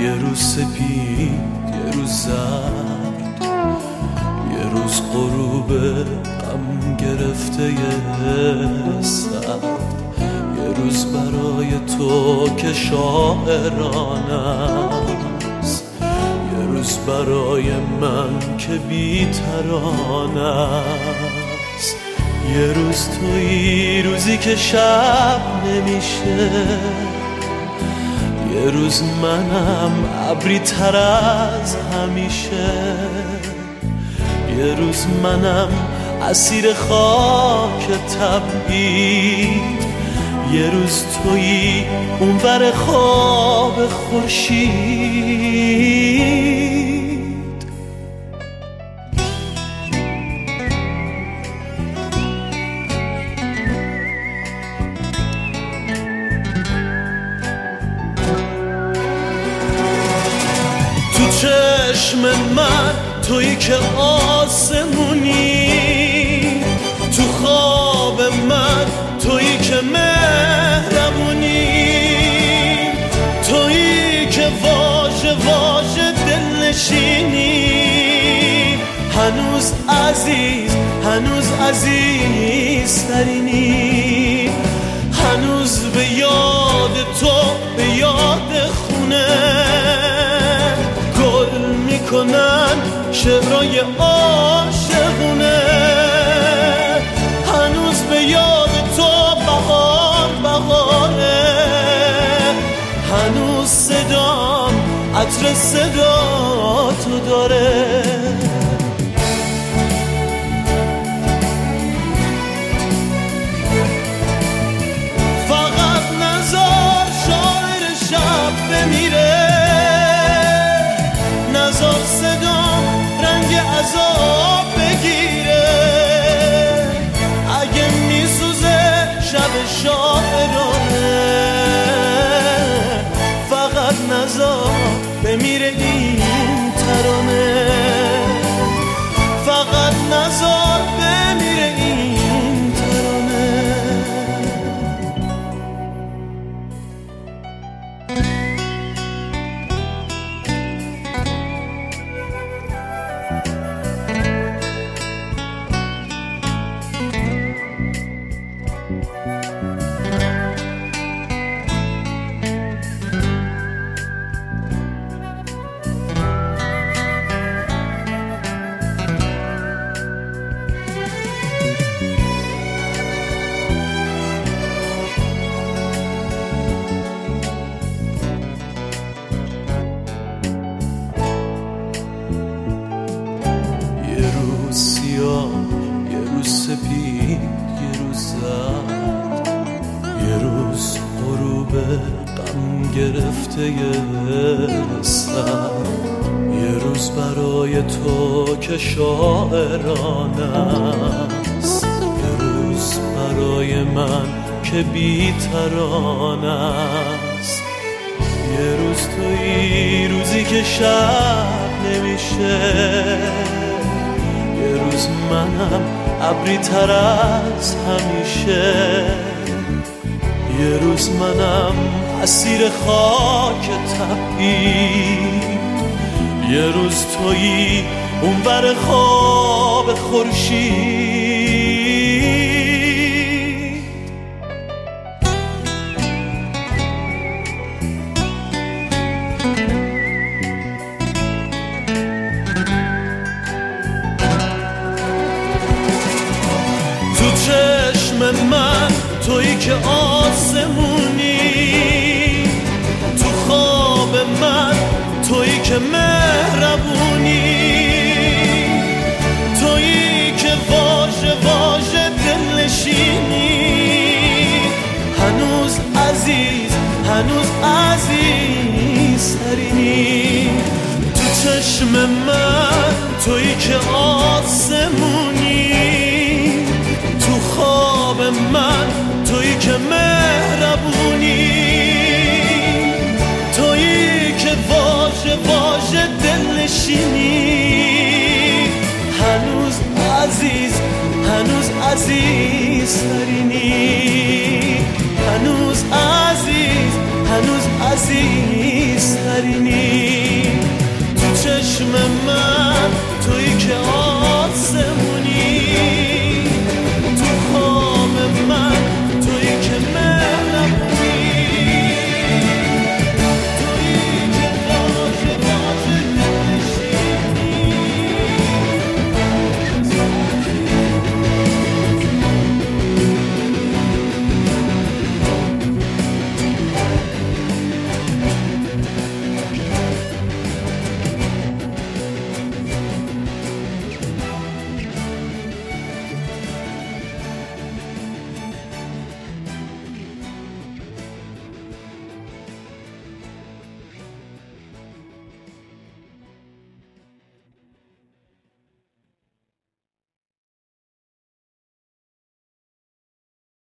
یه روز سپید، یه روز زرد، یه روز غروب غم گرفته سرد، یه روز برای تو که شاعرانه است، یه روز برای من که بی ترانه است. یه روز تویی، روزی که شب نمیشه، یه روز منم ابری تر از همیشه، یه روز منم اسیر خاک تبعید، یه روز تویی اونور خواب خورشید. تو چشم من تویی که آسمونی، تو خواب من تویی که مهربونی، تویی که واژه واژه دلنشینی، هنوز عزیز، هنوز عزیزترینی، هنوز به یاد تو، به یاد خونه گل میکنن شعرهای عاشقونه، هنوز به یاد تو بهار بهاره، هنوز صدام عطر صدا تو داره. فقط نذار شاعر شب بمیره، نذار صدام رنگ عذاب بگیره، اگه میسوزه شب شاعرانه، فقط نذار بمیره این ترانه، فقط نذار بمیره این ترانه. یه روز سپید، یه روز زرد، یه روز غروب غم گرفته سر، یه روز برای تو که شاعرانه است، یه روز برای من که بی ترانه است، یه روز تویی، روزی که شب نمیشه، یه روز منم ابری تر از همیشه، یه روز منم اسیر خاک تبعید، یه روز تویی اونور خواب خورشید. تو چشم من تویی که آسمونی، تو خواب من تویی که مهربونی، تویی که واژه واژه دلنشینی، هنوز عزیز، هنوز عزیزترینی. تو چشم من تویی که آسمونی، تو خواب من تویی که مهربونی، تویی که واژه واژه دلنشینی، هنوز عزیز، هنوز عزیزترینی، هنوز عزیز، هنوز عزیزترینی. چشم من، تویی که